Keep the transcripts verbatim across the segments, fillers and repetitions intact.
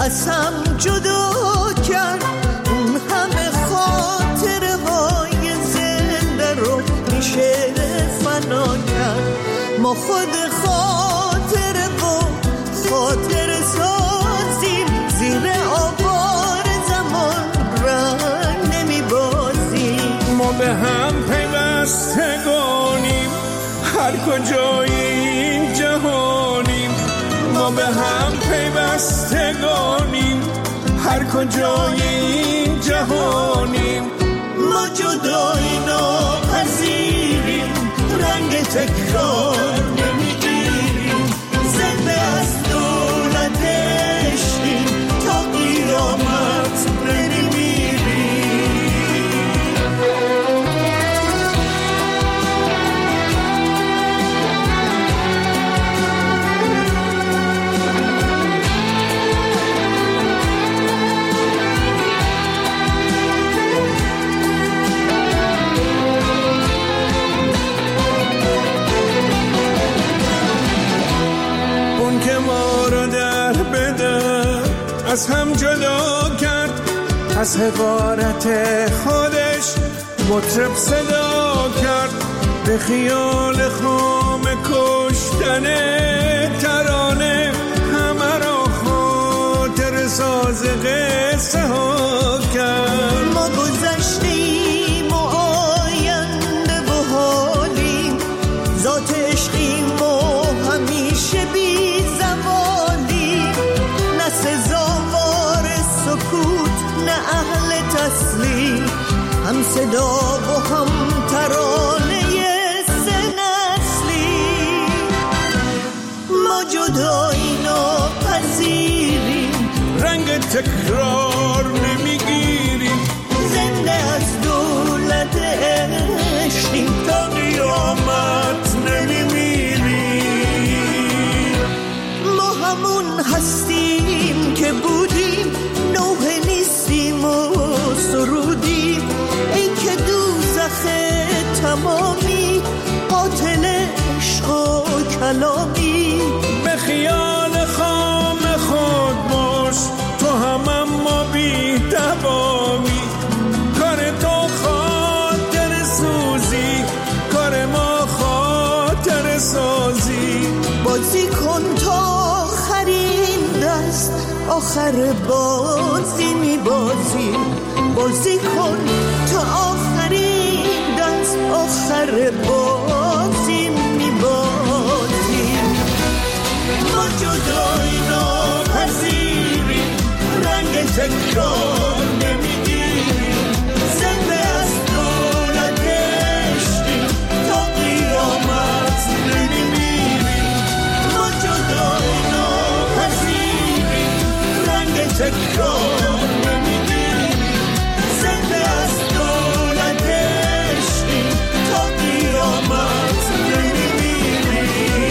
از هم جدا کرد، اون همه خاطره های زنده رو میشه فنا کرد. ما خود خاطره و خاطر سازیم، زیر آوار زمان رنگ نمیبازیم. ما به هم پیوستگانیم، هر کجای این جهانیم. ما به هم پیوستگانیم، هر کجای این جهانیم. ما جدایی ناپذیریم، رنگ تکرار نمیگیریم. زنده از دولت عشقیم، تا قیامت نمیمیریم. از هم جدا کرد، از حقارت خودش مطرب صدا کرد. به خیال خام کشتن ترانه، همه را خاطر ساز قصه ها کرد. ما گذشتیم و آینده و حالیم، ذات عشقیم و همیشه بی زوالیم. نه سزاوار سکوت، نه اهل تسلیم، هم صدا و هم ترانه سه نسلی. ما جدایی ناپذیریم، رنگ تکرار نمیگیریم. زنده از دولت عشقیم، تا قیامت نمیمیریم. ما همون هستیم که بودیم، نوحه نیستیم و سرودیم. ای که دوزخ تمامی، قاتل عشق و کلامی. به خیال خام خود باش، تو هم اما بی دوامی. کار تو خاطر سوزی، کار ما خاطر سازی. بازی کن تا آخرین دست، آخر بازی میبازی. بازی کن تا آخرین دست، آخر بازی میبازی. ما جدایی ناپذیریم، رنگ تکرار نمیگیریم. زنده از دولت عشقیم، تا قیامت نمیمیریم. ما جدایی ناپذیریم، رنگ تکرار نمیگیریم. زنده از دولت عشقیم، تا قیامت نمیمیریم.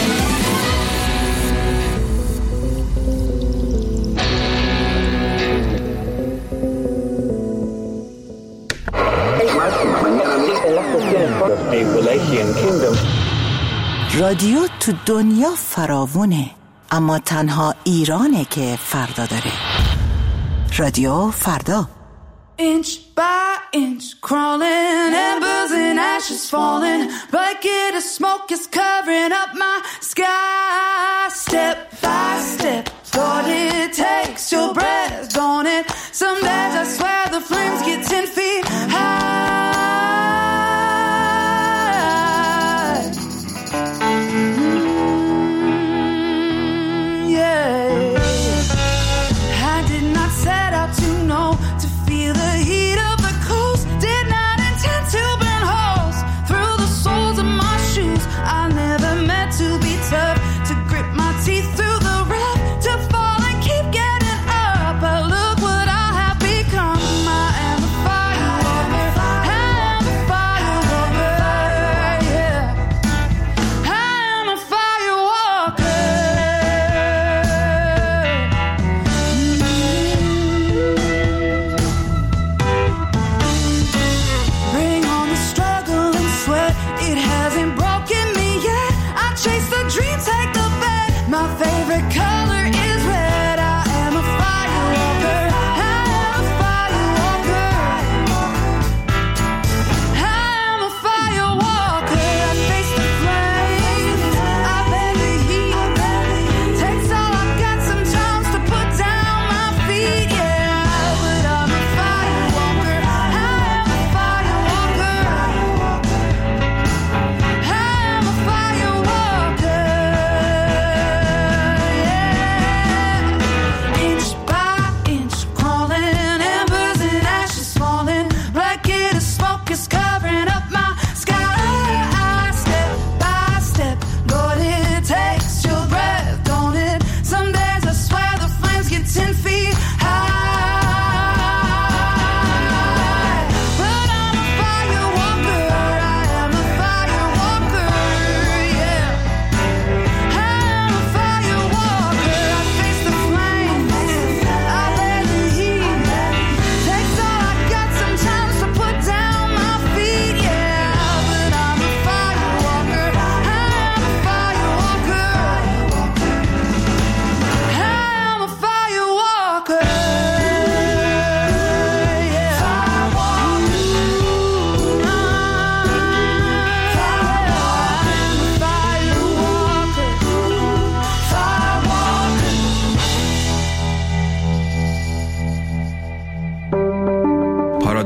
رادیو تو دنیا فراوونه، اما تنها ایرانه که فردا داره. رادیو فردا. Inch by inch crawling, embers and ashes falling, bucket of smoke is covering up my sky. Step by step, thought it takes your breath, don't it? Some days I swear the flames get ten feet high. Mm, yeah, I did not set out to know, to feel the heat of the coast. Did not intend to burn holes through the soles of my shoes. I never meant to be tough, to grip my teeth through the rough, to fall and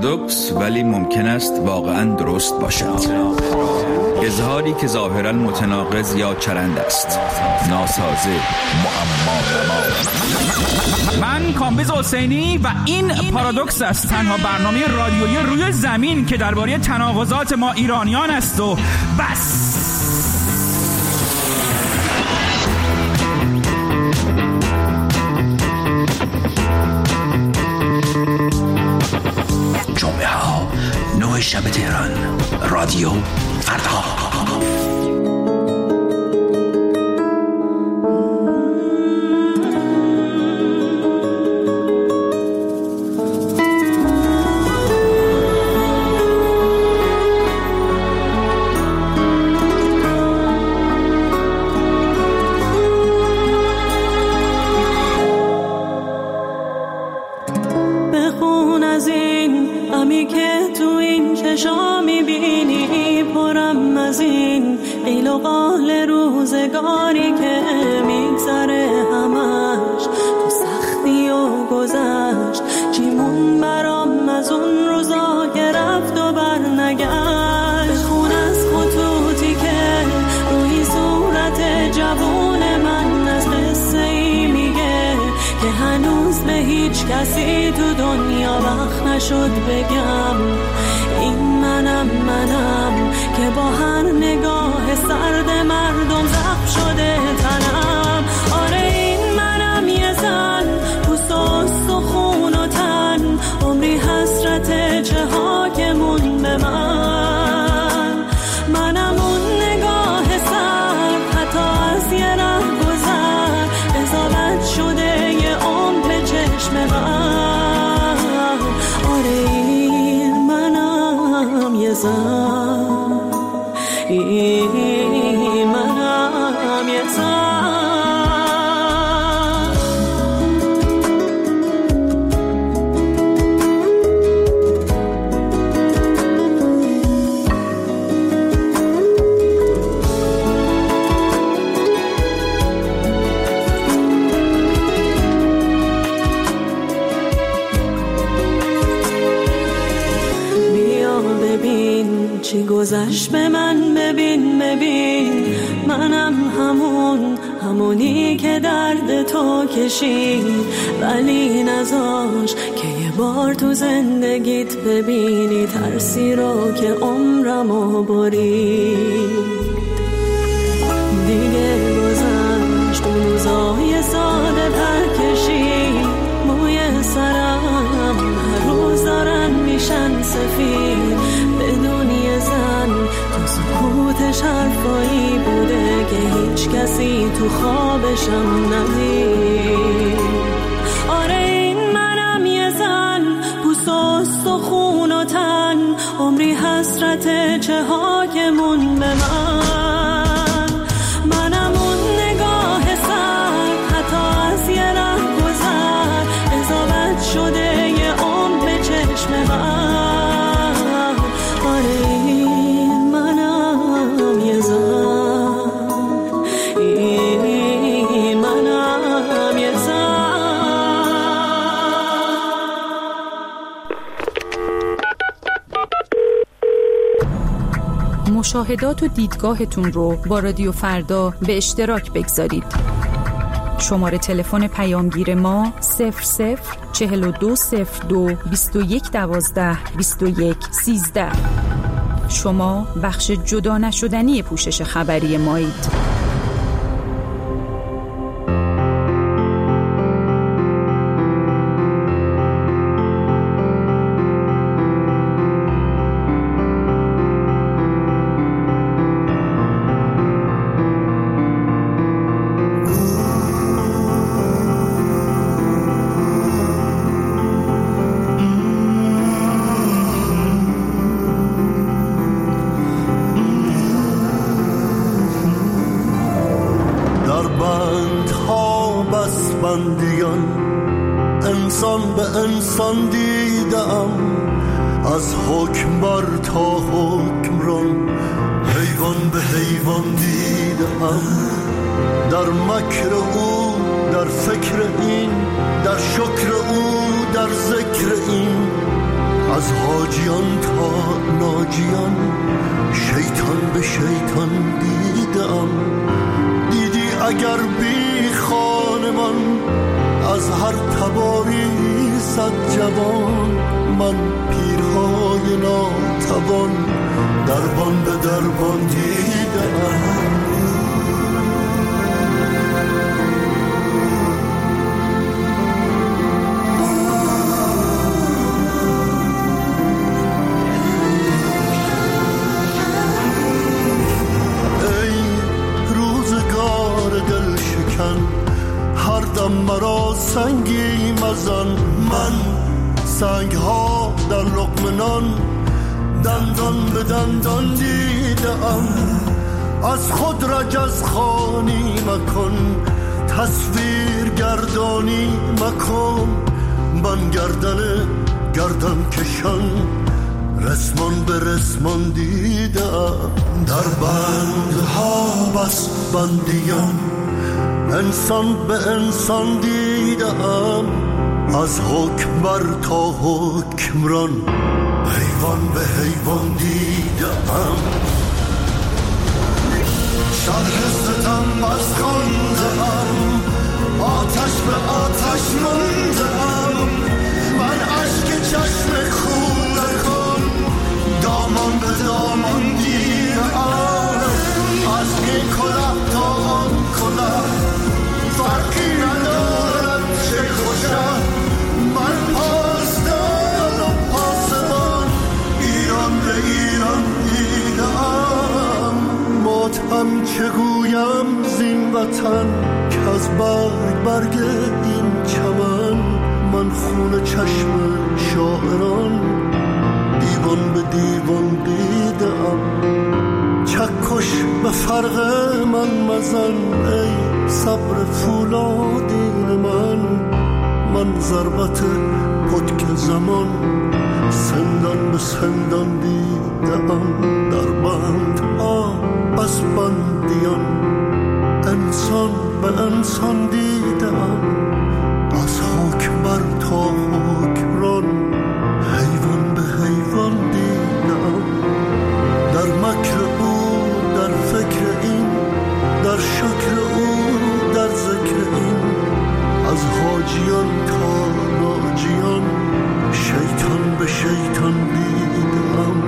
پارادوکس ولی ممکن است واقعا درست باشد. اظهاری که ظاهرا متناقض یا چرند است، ناسازه، معما. من کامبیز حسینی و این پارادوکس است، تنها برنامه رادیویی روی زمین که درباره تناقضات ما ایرانیان است و بس. جمعه ها نه شب تهران، رادیو فردا. بخون از این غمی که تو این چشا میبینی، پرم از این قیل و قال روزگاری که میگذره همش تو سختی و گذشت. چیمون برام از اون روزا که رفت و برنگشت. بخون از خطوطی که روی صورت جوون من از قصه ای میگه که هنوز به هیچ کسی تو دنیا وقت نشد بگم. این منم منم که با هر نگاه سرد مردم زخم شده تنم. آره این منم یه زن، پوست و استخون و تن، عمری حسرت چه ها که مون به من. منم اون نگاه سر، حتی از یه ره گذر اضافت شده یه عمر به چشم من. آره این منم یه زن، این منم یه زن. چی گذشت به من، ببین ببین منم همون همونی که درد تو کشید، ولی نذاش که یه بار تو زندگیت ببینی ترسی رو که عمرمو برید. دیگه گذشت اون روزای ساده پرکشید، موی سرم هر روز دارن میشن سفید. بدون یه زن تو سکوتش حرفایی بوده که هیچ کسی تو خوابشم ندید. آره این منم یه زن، پوست و استخون و تن، عمری حسرت چه ها که مون به من. منم اون نگاه سر، حتی از یه ره گذر اضافت شده یه عمر به چشم من. آره این منم یه زن، این منم یه زن. مشاهدات و دیدگاهتون رو با رادیو فردا به اشتراک بگذارید. شماره تلفن پیامگیر ما صفر صفر چهل و دو صفر دو بیست و یک دوازده بیست و یک سیزده. شما بخش جدا نشدنی پوشش خبری مایید. انسان به انسان دیدم، از حکم بر تا حکمران، حیوان به حیوان دیدم. در مکر او، در فکر این، در شکر او، در ذکر این، از حاجیان تا ناجیان شیطان به شیطان دیدم. دیدی اگر بی خانمان از هر تباری صد جوان، من پیرهای ناتوان دربان به دربان دیدم. هر دم مرا سنگی مزن، من سنگ ها در لقمه نان دندان به دندان دیدم. از خود رجز خوانی مکن، تصویر گردانی مکن. من گردن گردن کشان رسمان به رسمان دیدم. در بندها بس بندیان انسان به انسان دیدم. از حکم بر تا حکمران حیوان به حیوان دیدم. شرح ستم از خواندم، آتش به آتش ماندم. من اشک چشم خون کن دامان به دامان دیدم. از این کلاه تا آن کلاه فرقی ندارد چه خوشم. من پاسدارم پاسبان ایران به ایران دیدم. ماتم چه گویم زین وطن که از برگ برگ این چمن. من خون چشم شاعران دیوان به دیوان دیدم. چکش به فرق من مزن ای صبر فولادین من. من ضربت پتک زمان سندان به سندان دیدم. در بندها بس بندیان انسان به انسان دیدم. از حکم بر تا حکمران حیوان به حیوان دیدم. در مکر او در فکر این، در شکر او در ذکر این. از حاجیان تا ناجیان شیطان به شیطان دیدم.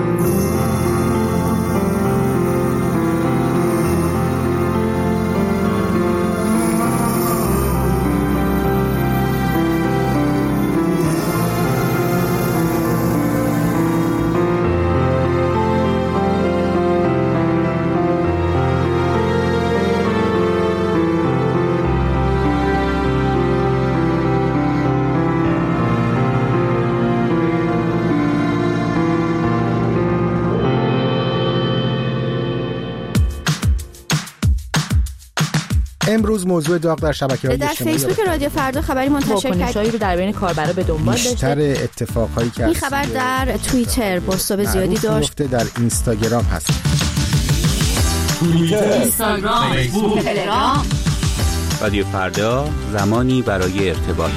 امروز موضوع داغ در شبکه‌های اجتماعی در فیسبوک رادیو فردا خبری منتشر کرد. واکنش‌هایی رو در بین کاربرا به دنبال داشته. بیشتر اتفاقایی که این خبر در توییتر بازتاب زیادی داشت. در اینستاگرام هست. توییتر، اینستاگرام، فیسبوک، تلگرام. رادیو فردا، زمانی برای ارتباط.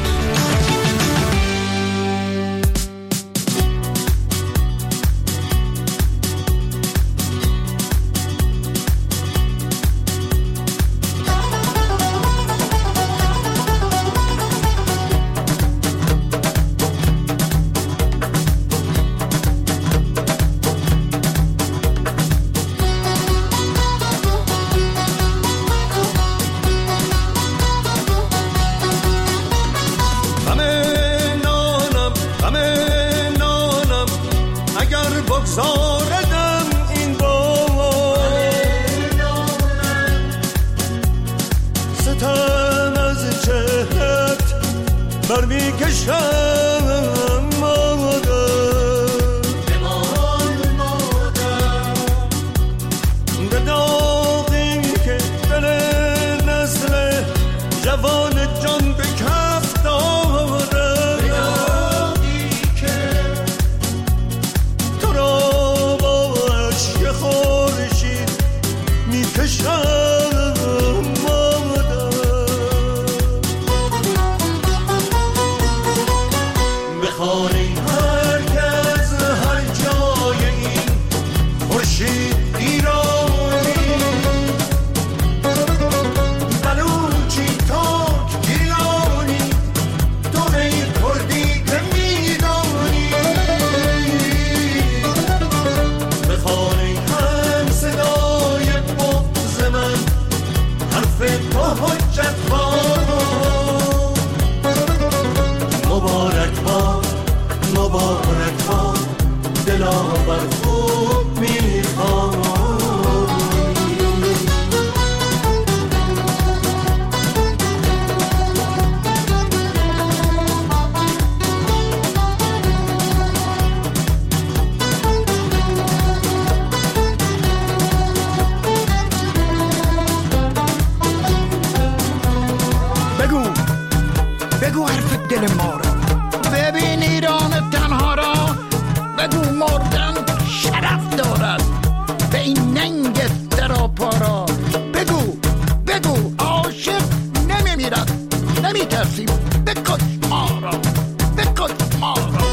بگو حرف دل ما را، ببین ایران تنها را، بگو مردن شرف دارد به این ننگ سراپا را، بگو بگو عاشق نمیمیرد نمیترسیم، بکش ما را، بکش ما را.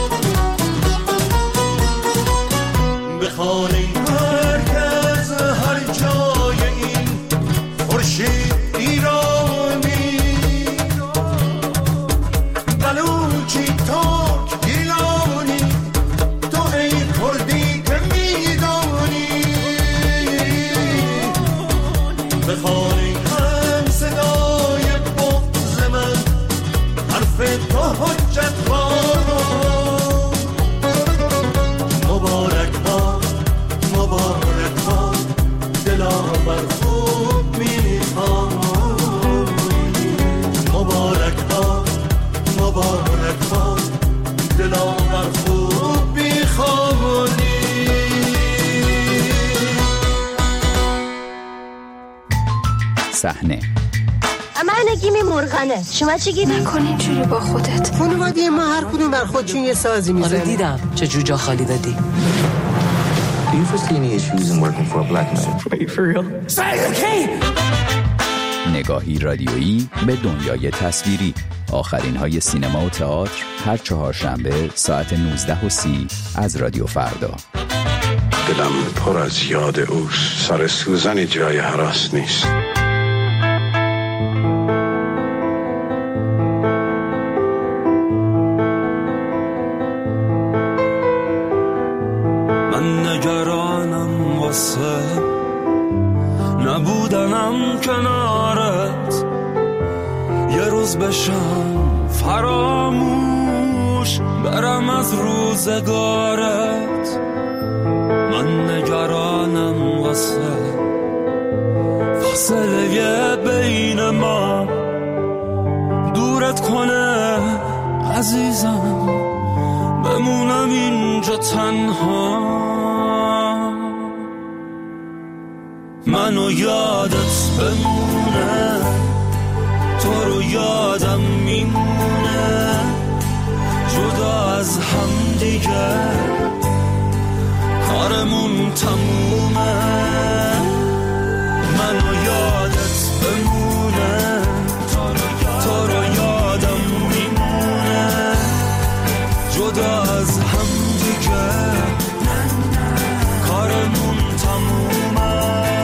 بخوانیم هر کس هر جای این خورشید ایرانی، بلوچی ترک گیلانی، تو ای کردی که میدانی. بخوانیم هم صدای بغض من، حرف تو حجت بارا. مبارک باد مبارک باد دلاور خوب میخوای، مبارک باد مبارک باد دلاور خوب میخوای. صحنه من نگیمی مرغنه، شما چی گی نکنی اینجوری با خودت؟ خانواده ما هر کدوم بر خودشون یه سازی میزنه. آره دیدم چه جو جا خالی دادی. Do you foresee any issues in working for a black man? Wait, for real? Say okay. نگاهی رادیویی به دنیای تصویری. آخرین های سینما و تئاتر هر چهارشنبه ساعت نوزده و سی از رادیو فردا. دلم پر از یاد اوست، سر سوزنی جای هراس نیست. من نگرانم واسه نبودنم کنارت، یه روز بشم فراموش برم از روزگارت. من نگرانم واسه فاصله بین ما دورت کنه عزیزم، بمونم اینجا تنها. منو یادت بمونه، تو رو یادم میمونه، جدا از هم دیگه کارمون تمومه. منو یادت بمونه، تو رو یادم میمونه، جدا از هم دیگه کارمون تمومه.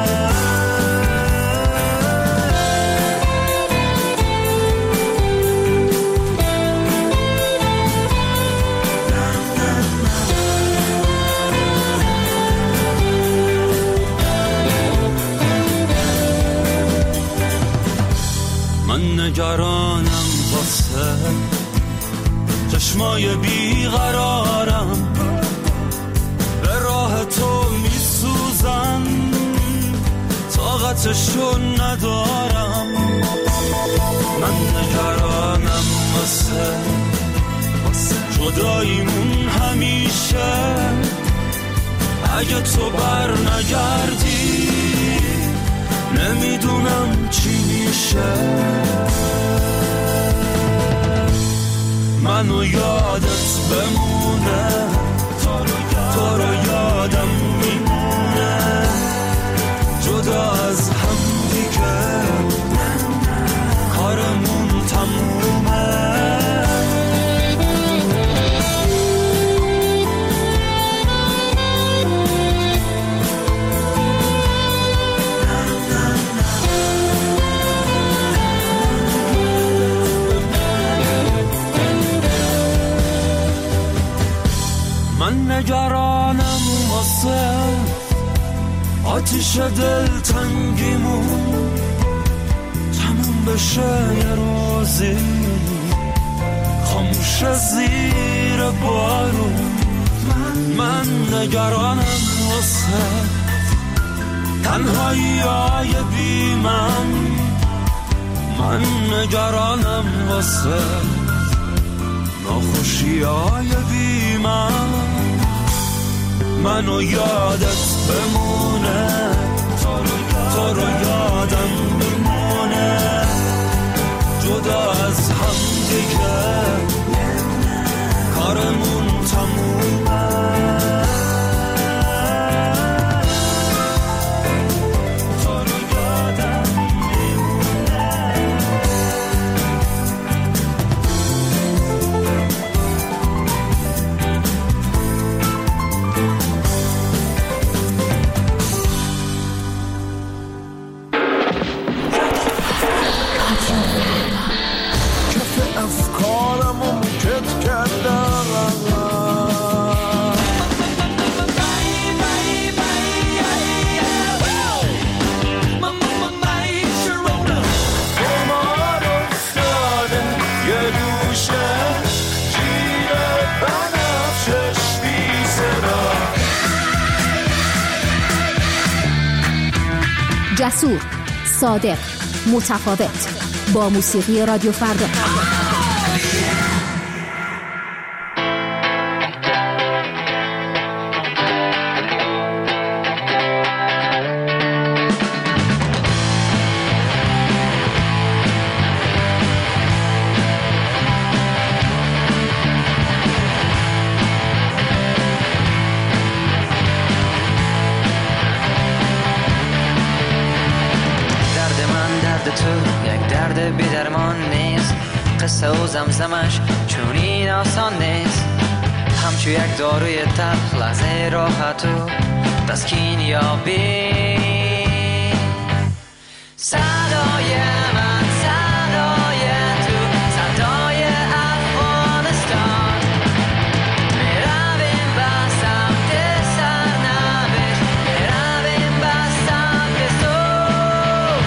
من نگرانم واسه چشمای بیقرارم، به راه تو میسوزن طاقتشو ندارم. من نگرانم واسه جداییمون همیشه، اگه تو بر نگردی نمیدونم چی میشه. منو یادت بمونه، تو رو یادم میمونه، جدا از هم دیگه کارمون تمومه. من نگرانم واسه آتیش دل تنگیمون تموم بشه یه روزی، خاموش زیر بارون. من نگرانم واسه تنهایی های بی من، من نگرانم واسه ناخوشی های بی من. منو یادت بمونه، تو رو یادم میمونه، جدا از هم دیگه جسور، صادق، متفاوت. با موسیقی رادیو فردا. قصه و زمزمش چون این آسان نیست، همچو یک داروی تلخ لحظه راحت و تسکین یابی. صدای من صدای تو، صدای افغانستان، میرویم به سمت سرنوشت، میرویم به سمت صبح.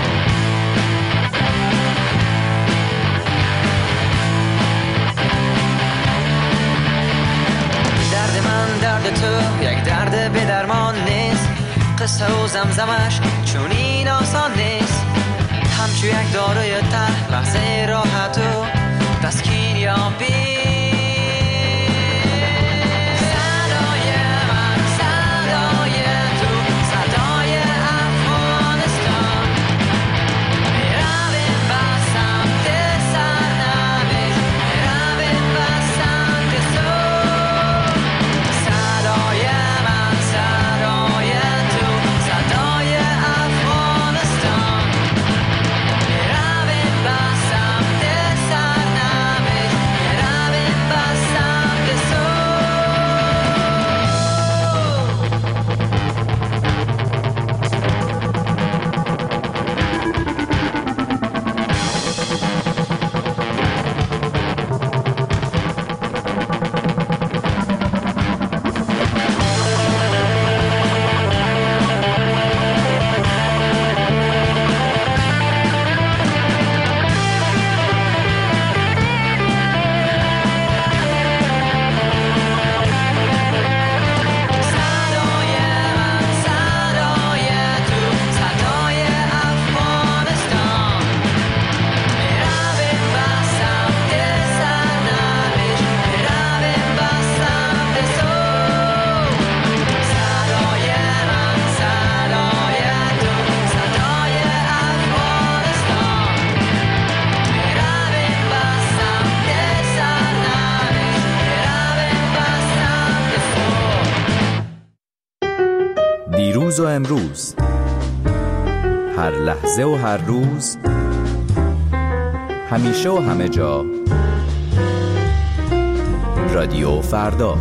درد من درد تو یک درد به درمان نیست، قصه و زمزمش چون این آسان نیست، همچو یک داروی تلخ لحظه راحت و تسکین یابی. صدای من صدای تو، صدای افغانستان، میرویم به سمت سرنوشت، میرویم به سمت صبح. صدای من صدای تو، صدای افغانستان، میرویم به سمت سرنوشت، میرویم به سمت صبح. دیروز و امروز، هر لحظه و هر روز، همیشه و همه جا، رادیو فردا.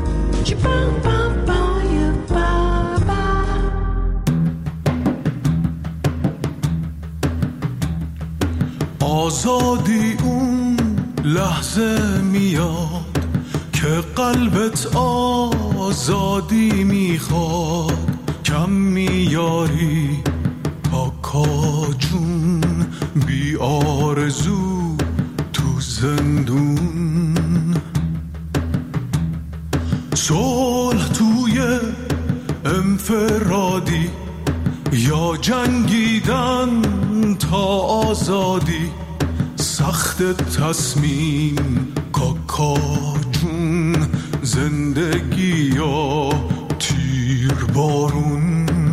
آزادی اون لحظه میاد که قلبت آزادی میخواد، کم میاری کاکا جون بی آرزو تو زندون. صلح توی انفرادی یا جنگیدن تا آزادی، سخت تصمیم کاکا جون، زندگی یا تیر بارون.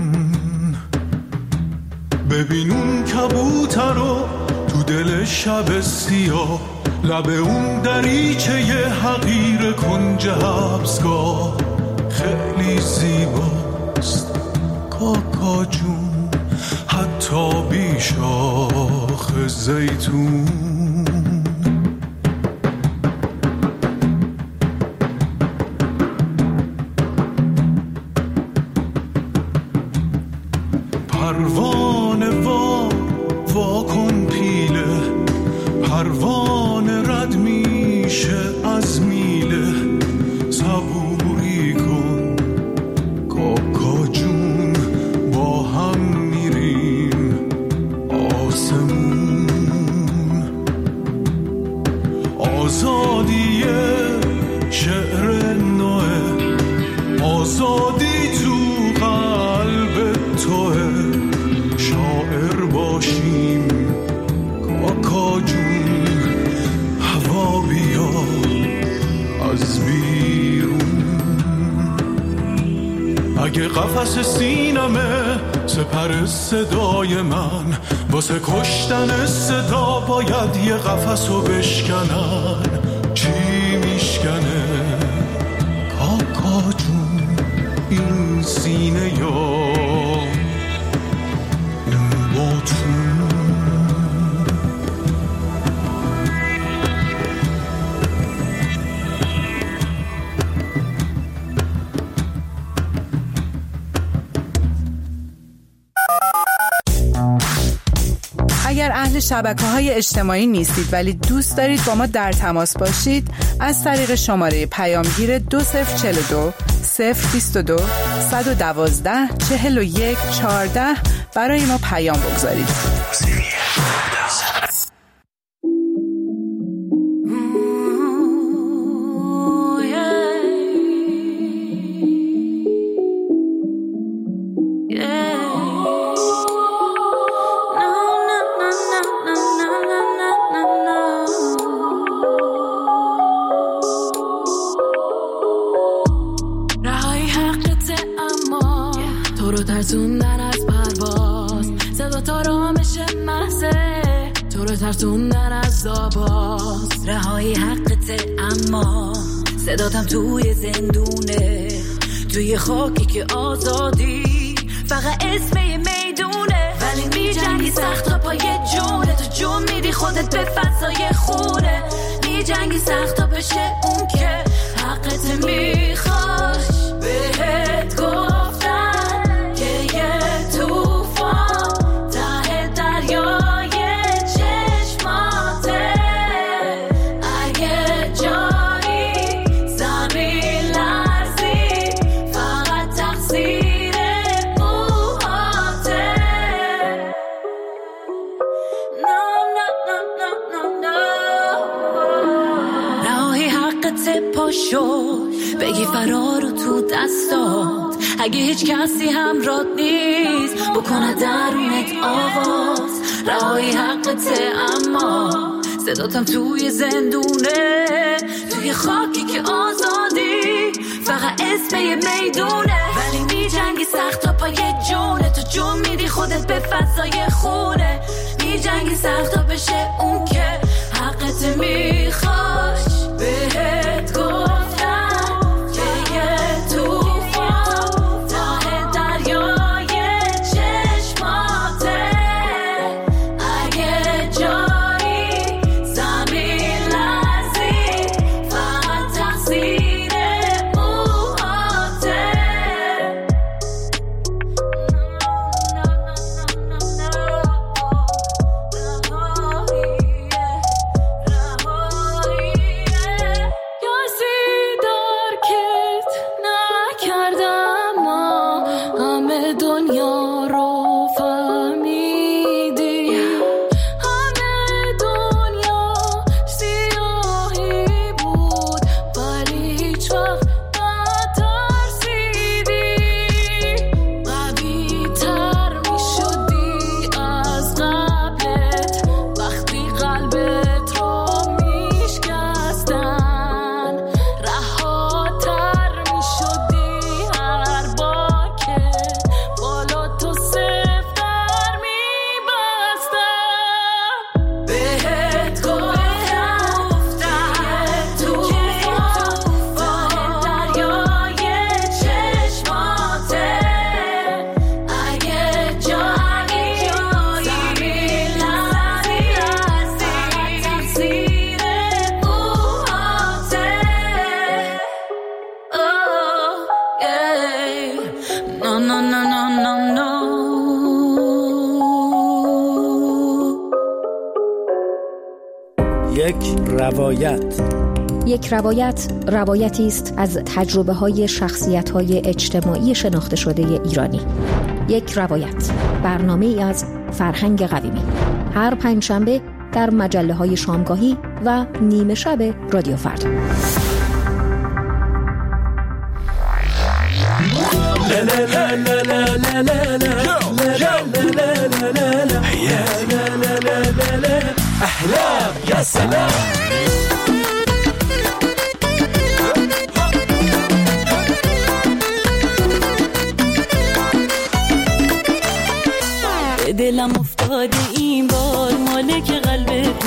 ببین اون کبوتر رو تو دل شب سیاه، لب اون دریچه ی حقیر کنج حبسگاه، خیلی زیباست کاکا جون، حتی بی شاخ زیتون. پروانه وا وا کن پیله، پروانه رد میشه از میله، صبوری کن کاکا جون، با هم میریم آسمون. آزادی شعر نوه، آزادی تو قلب توه، شاد اگه قفس سینمه سپر صدای من، واسه کشتن صدا باید یه قفسو بشکنن. چی میشکنه کاکا جون این سینه یا اون باتون؟ اگر اهل شبکه‌های اجتماعی نیستید ولی دوست دارید با ما در تماس باشید، از طریق شماره پیامگیر دو صفر چهل و دو صفر بیست و دو صد و دوازده چهل و یک چهارده برای ما پیام بگذارید. ترسوندن از پرواز، صدا تا رامش محضه تو رو ترسوندن از آواز. رهایی حقته اما صداتم توی زندونه، توی خاکی که آزادی فقط اسم یه میدونه. ولی می جنگی سخت تا پای جونه، تو جون میدی خودت به فضای خونه. می جنگی سخت تا بشه اون که حقت میخواش. بهت گفتم که یه توفان ته دریای چشماته. اگه جایی زمین لرزی فقط تقصیر موهاته. No, no, no, no, no, no. رهایی حقت پاشو بگی فرارو تو دستات. اگه هیچ کسی همراهت نیست بکنه درونت آواز. رهایی حقته اما صداتم توی زندونه، توی خاکی که آزادی فقط اسم یه میدونه. ولی می جنگی سخت تا پای جونه، تو جون میدی خودت به فضای خونه. می جنگی سخت تا بشه اون که حقت میخواش. بهت گفتم که یه توفان ته دریای چشماته. اگه جایی زمین لرزی فقط تقصیر موهاته. دنیا رو فهمیدی، همه دنیا سیاهی بود ولی هیچ وقت نترسیدی. قوی تر می شدی از قبلت وقتی قلبت رو می شکستن. رهاتر می شدی هر بار که بالا تو سفتر می بستم. بهت گفتم که توفان دریای چشماته. اگه جایی زمین لرزی تقصیر موهاته. Oh, yeah. No, no, no, no, no, no. یک روایت. یک روایت روایتی است از تجربه های شخصیت های اجتماعی شناخته شده ایرانی. یک روایت، برنامه ای از فرهنگ قویمی، هر پنجشنبه در مجله های شامگاهی و نیمه شب رادیو فردا. احلام يا سلام.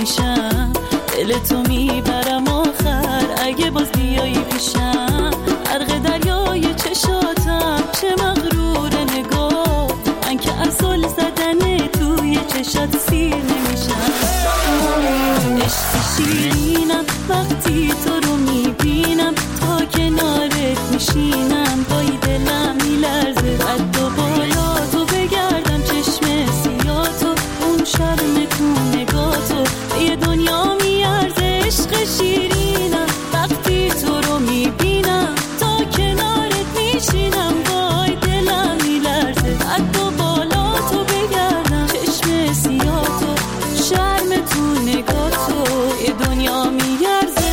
نمیشم، دل تو میبرم آخر اگه باز بیایی پیشم. غرق دریای چشاتم چه مغرور نگاه، من که اصل زدن توی چشات سیر نمیشم. عشق شیرینم وقتی تو رو میبینم، تا کنارت میشینم پای دلم میلرزه. قد و بالا تو بگردم چشم سیاه تو، اون شرم تو نگاه تو یه دنیا میارزه. عشق شیرینم وقتی تو رو میبینم، تا کنارت میشینم پای دلم میلرزه. قد و بالا تو بگردم چشم سیاه تو، شرم تو نگاه تو یه دنیا میارزه.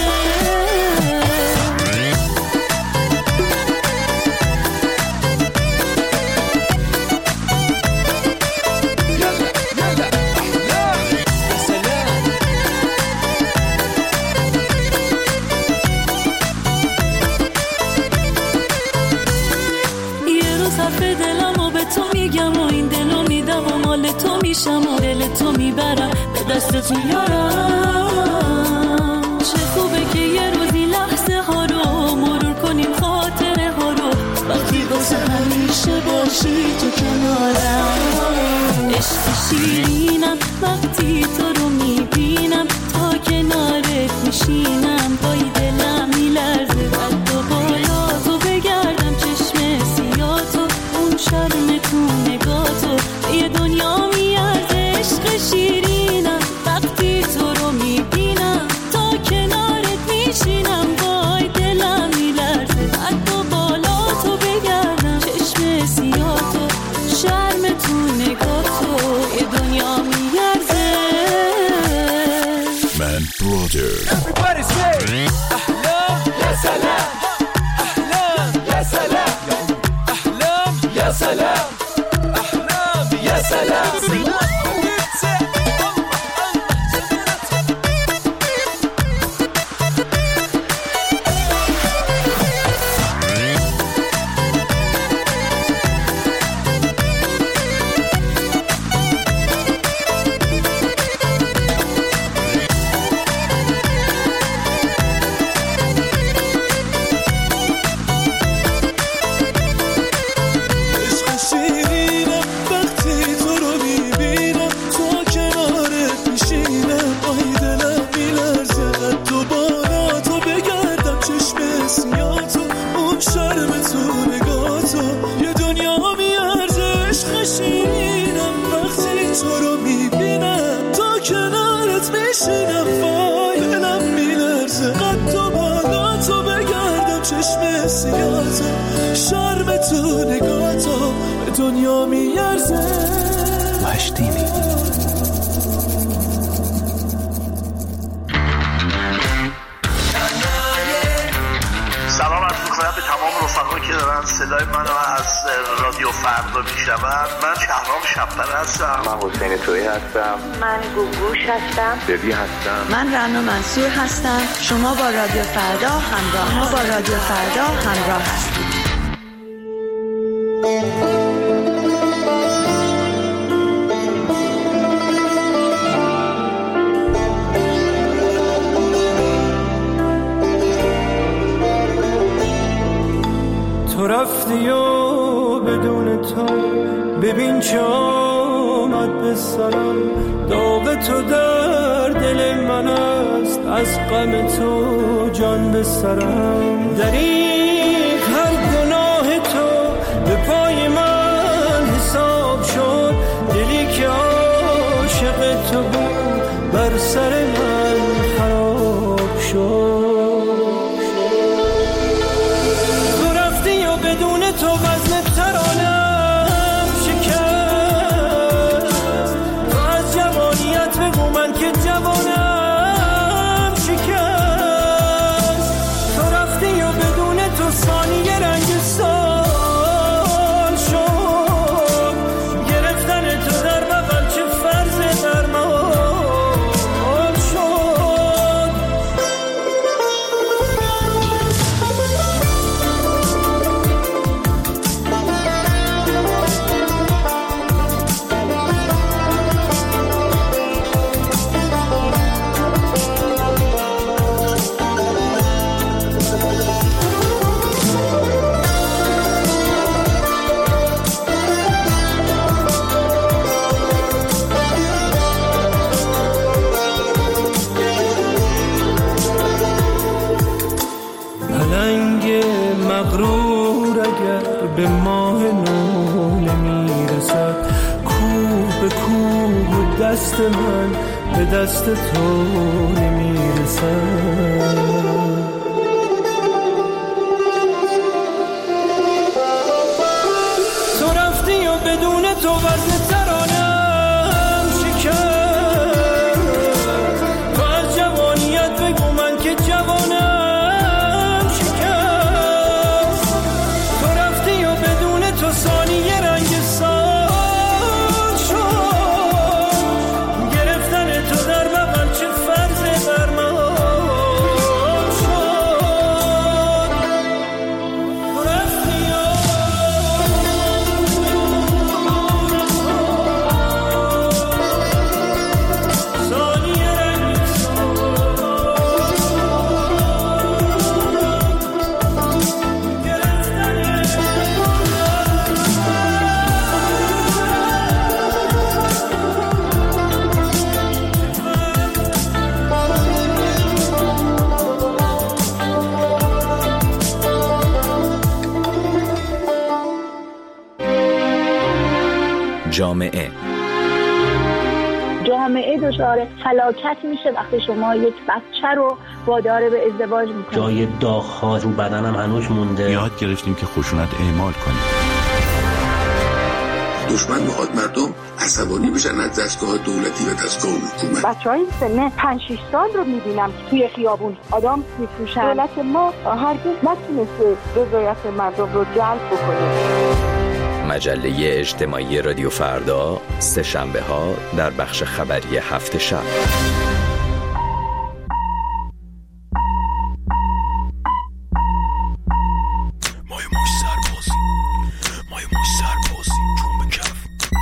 تو میشم و دل تو میبرم به دستت میارم. چه خوبه که یه روزی لحظه ها رو مرور کنیم، خاطره ها رو، وقتی واسه همیشه باشی تو کنارم. عشق شیرینم وقتی تو رو میبینم، تا کنارت میشینم پای دلم میلرزه. قد و بالا تو بگردم چشم سیاه تو، اون شرم تو نگاه تو یه دنیا میارزه. عشق شیرینم وقتی تو رو میبینم، تا کنارت میشینم وای دلم میلرزه. قد و بالا تو بگردم چشم سیاه تو، شرم تو نگاه تو یه دنیا میارزه. من برادر Everybody say احلام یا سلام، احلام یا سلام، احلام یا سلام، احلام یا سلام. دنیا میارزه. وحشتینی سلام عرض می‌کنم به تمام رفقایی که دارن صدای منو از رادیو فردا میشنون. من شهرام شب‌پر هستم. من حسین تویی هستم. من گوگوش هستم. ببی هستم. من رنا منصور هستم. شما با رادیو فردا همراه ما با رادیو فردا همراه هستید. تو رفتی و بدون تو ببین چه آمد به سرم. داغ تو در دل من است، از غم تو جان به سرم. دریغ هر گناه تو به پای من حساب شد، دلی که عاشق تو بود بر سر من خراب شد. بدون تو وزن ترانم شکست. تو از جوانیت بگو من که جوانم شکست. تو رفتی و بدون مغرور اگر به ماه نو نمیرسد، کوه به کوه دست من به دست تو نمیرسد. تو رفتی و بدون تو وزن ترانم شکر، تو از جوانیت بگو من که جوانم شکست. تو رفتی و بدون تو ثانیه رنگ سال شد، گرفتن تو در بغل چه فرض برمان شد. تو رفتی و ثانیه رنگ جامعه جامعه دچار فلاکت میشه وقتی شما یک بچه رو وادار به ازدواج میکنید. جای داغ‌ها رو بدنم هنوز مونده. یاد گرفتیم که خشونت اعمال کنیم. دشمن میخواد مردم عصبانی بشن از دستگاه دولتی و دستگاه حکومت. بچه‌های سن پنج شش سال رو میبینم که توی خیابون آدم میفروشن. دولت ما هرگز نتونسته رضایت مردم رو جلب بکنه. مجله اجتماعی رادیو فردا، سه شنبه ها در بخش خبری هفت شب. مایه موش سربازی مایه موش سربازی چون به کف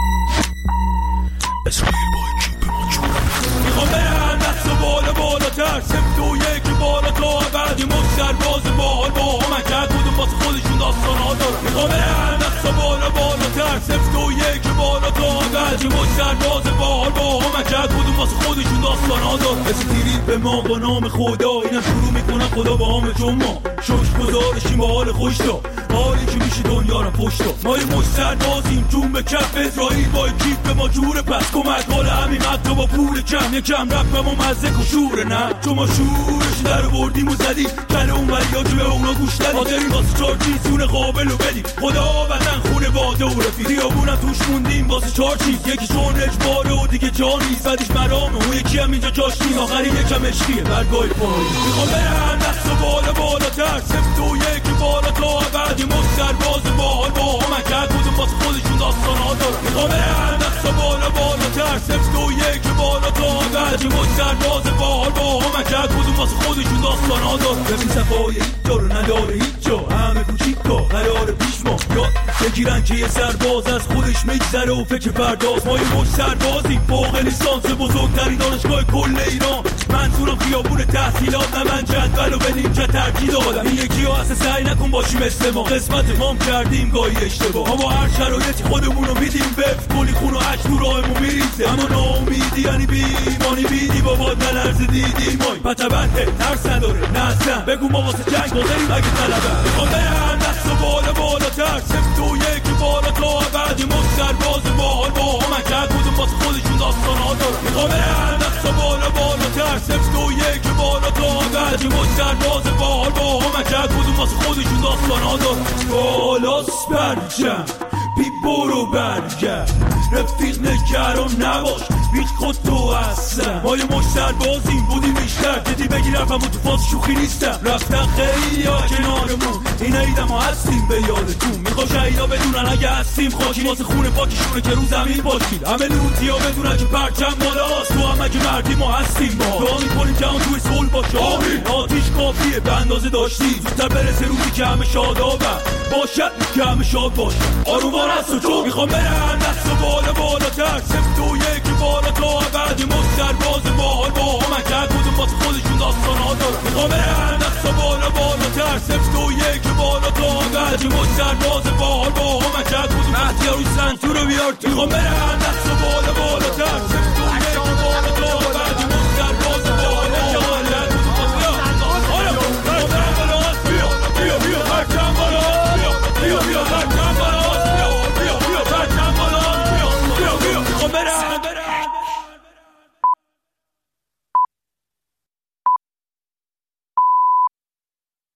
اسرائیل با اکیپ ما چون میخوام برن دست و بالا بالاتر سمت و یکی بالا تا بعدی موش سرباز باحال با هم کرد بودم واسه خودشون داستان ها دارن. میخوام برن دست و بالا بالاتر سمت و یکی بالا تا بعدی موش سرباز باحال با هم کرد بودم واسه خودشون داستان ها دارن. استیرید به ما با نام خدا اینم شروع میکنن خدا با همه چون ما شوش گذارشیم با حال خوش تا حالی که میشه دنیا رو پشت تا ما یه مش سربازیم جون به کف اسرائیل با اکیپ به ما جوره پس کمک حال همین حتی با پول کم یکم رفت به ما مزدک و شوره نه چون ما شورش در بردیم و زدیم کل اون وریا که به اونا گوش دادیم حاضریم واسه چار چیزونه قابل و بدیم خدا وطن خونه باده و رفیق خیابونم توش موندیم واسه چار چیز یکی چون اجباره و دیگه جا نیست بعدش مرامه اون یکی هم اینجا جاش نیم آخری یکم عشقیه برگای پایی میخوام برن دست و بالا بالاتر سمت و یکی بالا تا بعدی مش سرباز باحال با هم کرد بودم واسه خودشون داستان ها دارن. میخوام برن دست و بالا بالاتر سمت و یکی بالا تا بعدی مش سرباز باحال با هم کرد بودم واسه خودشون داستان ها دارن. ببین صفای هیچ جا رو نداره هیچ جا همه کوچیکا قرار پیش ما یاد بگیرن که یه سرباز از خودش میگذره و فکر فرداست. ما یه مش سربازیم فوق لیسانس بزرگترین دانشگاه کل ایران منظورم خیابون تحصیلات نه من جدول و بدیم چه ترکیب دادم این یکی ها اصلا سعی نکن باشی مثل ما قسمت مام کردیم گاهی اشتباه ما با هر شرایطی خودمون رو میدیم بفت کلی خون و عشق تو راهمون میریزه اما ناامیدی یعنی بیمانی بیدی بابا نلرز دیدی مای پتبنده ترس نداره نه اصلا بگو ما واسه جنگ بازاریم اگه طلبه میخوام برن دست و بالا بالاتر سمت و یکی بالا تا بعدی مش سرباز باحال با هم کرد بودم واسه خودشون داستان ها دارن. میخوام برن دست و بالا بالاتر سمت و یکی بالا تا بعدی مش سرباز باحال با هم کرد بودم واسه خودشون داستان ها دارن. بالاست برجم بی برو برگرد رفیق نگران نباش هیچ خود تو هستم ما یه مش سربازیم بودیم بیشتر دیدی بگیرم اما تو فاز شوخی نیستم رفتن خیلی ها کنارمون این ایدم ها هستیم به یادتون میخوا شهیدا بدونن اگه هستیم خاکی واسه خونه پاکشونه که رو زمین باشید همه لوتی ها بدونن که پرچم بالاست تو هم اگه مردی ما هستیم با دعا میکنیم که همون توی صلح باشه آمین آتیش کافیه به اندازه داشتی زودتر برسه روزی که همه شادابم باشد که همه شاد باشه آرومان هست و چون میخوام برن دست و بالا بالاتر سمت و یکی بالا تا بعدی مش سرباز باحال با هم کرد بودم واسه خودشون داستان ها دارن. میخوام برن دست و بالا بالاتر سمت و یکی بالا تا بعدی مش سرباز باحال با هم کرد بودم احتیار روی سنتور رو بیار میخوام برن دست و